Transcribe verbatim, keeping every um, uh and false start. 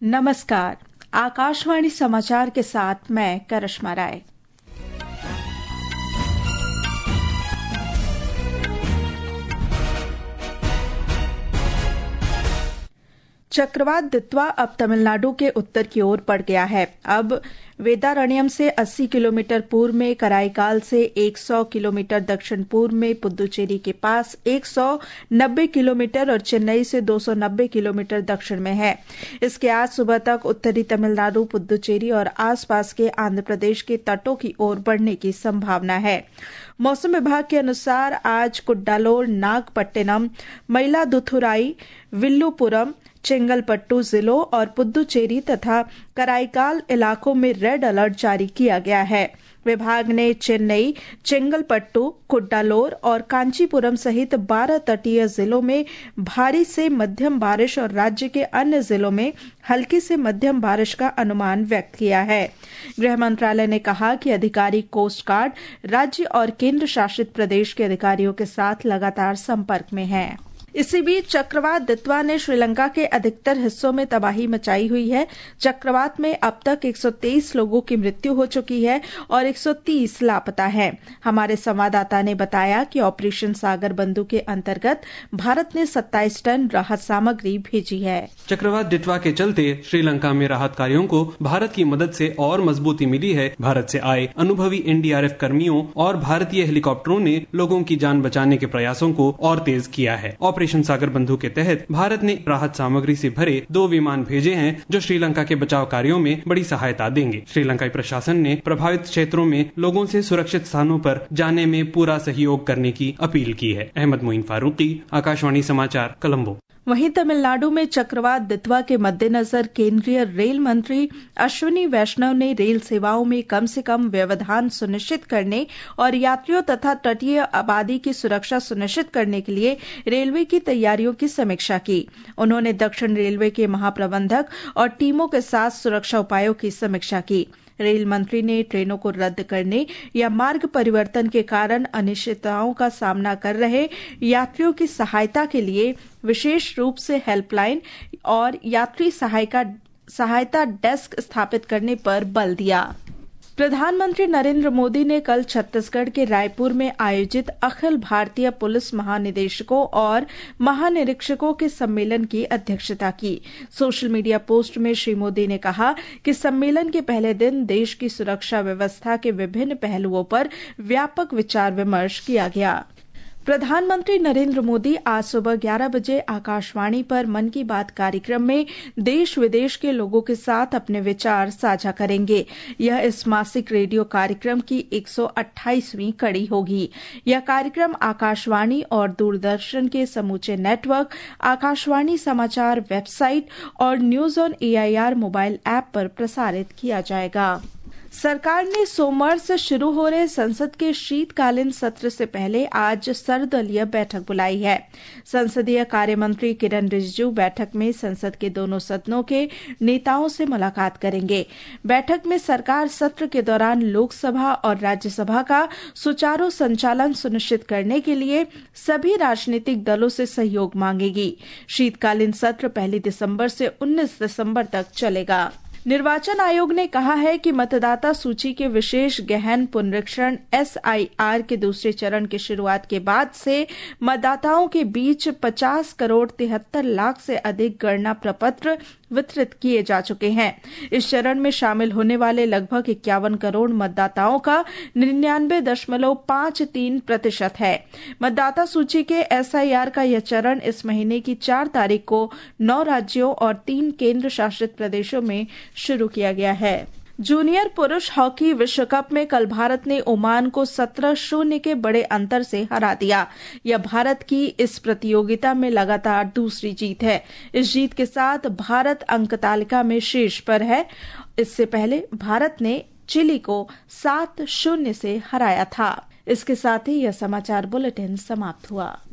नमस्कार, आकाशवाणी समाचार के साथ मैं करिश्मा राय। चक्रवात दितवा अब तमिलनाडु के उत्तर की ओर बढ़ गया है। अब वेदारण्यम से अस्सी किलोमीटर पूर्व में, कराईकाल से सौ किलोमीटर दक्षिण पूर्व में, पुदुचेरी के पास एक सौ नब्बे किलोमीटर और चेन्नई से दो सौ नब्बे किलोमीटर दक्षिण में है। इसके आज सुबह तक उत्तरी तमिलनाडु, पुदुचेरी और आसपास के आंध्र प्रदेश के तटों की ओर बढ़ने की संभावना है। मौसम विभाग के अनुसार आज कुड्डालोर, नागपट्टिनम, मयिलादुथुराई, विल्लुपुरम, चेंगलपट्टू जिलों और पुदुचेरी तथा कराईकाल इलाकों में रेड अलर्ट जारी किया गया है। विभाग ने चेन्नई, चेंगलपट्टू, कुड्डालोर और कांचीपुरम सहित बारह तटीय जिलों में भारी से मध्यम बारिश और राज्य के अन्य जिलों में हल्की से मध्यम बारिश का अनुमान व्यक्त किया है। गृह मंत्रालय ने कहा कि अधिकारी कोस्ट गार्ड, राज्य और केंद्र शासित प्रदेश के अधिकारियों के साथ लगातार संपर्क में हैं। इसी बीच चक्रवात दितवा ने श्रीलंका के अधिकतर हिस्सों में तबाही मचाई हुई है। चक्रवात में अब तक एक सौ तेईस लोगों की मृत्यु हो चुकी है और एक सौ तीस लापता हैं। हमारे संवाददाता ने बताया कि ऑपरेशन सागर बंधु के अंतर्गत भारत ने सत्ताईस टन राहत सामग्री भेजी है। चक्रवात दितवा के चलते श्रीलंका में राहत कार्यों को भारत की मदद से और मजबूती मिली है। भारत से आए अनुभवी एन डी आर एफ कर्मियों और भारतीय हेलीकॉप्टरों ने लोगों की जान बचाने के प्रयासों को और तेज किया है। ऑपरेशन सागर बंधु के तहत भारत ने राहत सामग्री से भरे दो विमान भेजे हैं, जो श्रीलंका के बचाव कार्यों में बड़ी सहायता देंगे। श्रीलंकाई प्रशासन ने प्रभावित क्षेत्रों में लोगों से सुरक्षित स्थानों पर जाने में पूरा सहयोग करने की अपील की है। अहमद मोइन फारूकी, आकाशवाणी समाचार, कोलंबो। वहीं तमिलनाडु में चक्रवात दितवा के मद्देनजर केंद्रीय रेल मंत्री अश्विनी वैष्णव ने रेल सेवाओं में कम से कम व्यवधान सुनिश्चित करने और यात्रियों तथा तटीय आबादी की सुरक्षा सुनिश्चित करने के लिए रेलवे की तैयारियों की समीक्षा की। उन्होंने दक्षिण रेलवे के महाप्रबंधक और टीमों के साथ सुरक्षा उपायों की समीक्षा की। रेल मंत्री ने ट्रेनों को रद्द करने या मार्ग परिवर्तन के कारण अनिश्चितताओं का सामना कर रहे यात्रियों की सहायता के लिए विशेष रूप से हेल्पलाइन और यात्री सहायता सहायता डेस्क स्थापित करने पर बल दिया। प्रधानमंत्री नरेंद्र मोदी ने कल छत्तीसगढ़ के रायपुर में आयोजित अखिल भारतीय पुलिस महानिदेशकों और महानिरीक्षकों के सम्मेलन की अध्यक्षता की। सोशल मीडिया पोस्ट में श्री मोदी ने कहा कि सम्मेलन के पहले दिन देश की सुरक्षा व्यवस्था के विभिन्न पहलुओं पर व्यापक विचार विमर्श किया गया। प्रधानमंत्री नरेंद्र मोदी आज सुबह ग्यारह बजे आकाशवाणी पर मन की बात कार्यक्रम में देश विदेश के लोगों के साथ अपने विचार साझा करेंगे। यह इस मासिक रेडियो कार्यक्रम की एक सौ अट्ठाईसवीं कड़ी होगी। यह कार्यक्रम आकाशवाणी और दूरदर्शन के समूचे नेटवर्क, आकाशवाणी समाचार वेबसाइट और news on A I R mobile app पर प्रसारित किया जाएगा। सरकार ने सोमवार से शुरू हो रहे संसद के शीतकालीन सत्र से पहले आज सर्वदलीय बैठक बुलाई है। संसदीय कार्य मंत्री किरण रिजिजू बैठक में संसद के दोनों सदनों के नेताओं से मुलाकात करेंगे। बैठक में सरकार सत्र के दौरान लोकसभा और राज्यसभा का सुचारू संचालन सुनिश्चित करने के लिए सभी राजनीतिक दलों से सहयोग मांगेगी। शीतकालीन सत्र पहली दिसंबर से उन्नीस दिसंबर तक चलेगा। निर्वाचन आयोग ने कहा है कि मतदाता सूची के विशेष गहन पुनरीक्षण एस आई आर के दूसरे चरण की शुरुआत के बाद से मतदाताओं के बीच पचास करोड़ तिहत्तर लाख से अधिक गणना प्रपत्र वितरित किए जा चुके हैं। इस चरण में शामिल होने वाले लगभग इक्यावन करोड़ मतदाताओं का निन्यानवे दशमलव पांच तीन प्रतिशत है। मतदाता सूची के एस आई आर का यह चरण इस महीने की चार तारीख को नौ राज्यों और तीन केंद्र शासित प्रदेशों में शुरू किया गया है। जूनियर पुरुष हॉकी विश्व कप में कल भारत ने ओमान को सत्रह शून्य के बड़े अंतर से हरा दिया। यह भारत की इस प्रतियोगिता में लगातार दूसरी जीत है। इस जीत के साथ भारत अंक तालिका में शीर्ष पर है। इससे पहले भारत ने चिली को सात शून्य से हराया था। इसके साथ ही यह समाचार बुलेटिन समाप्त हुआ।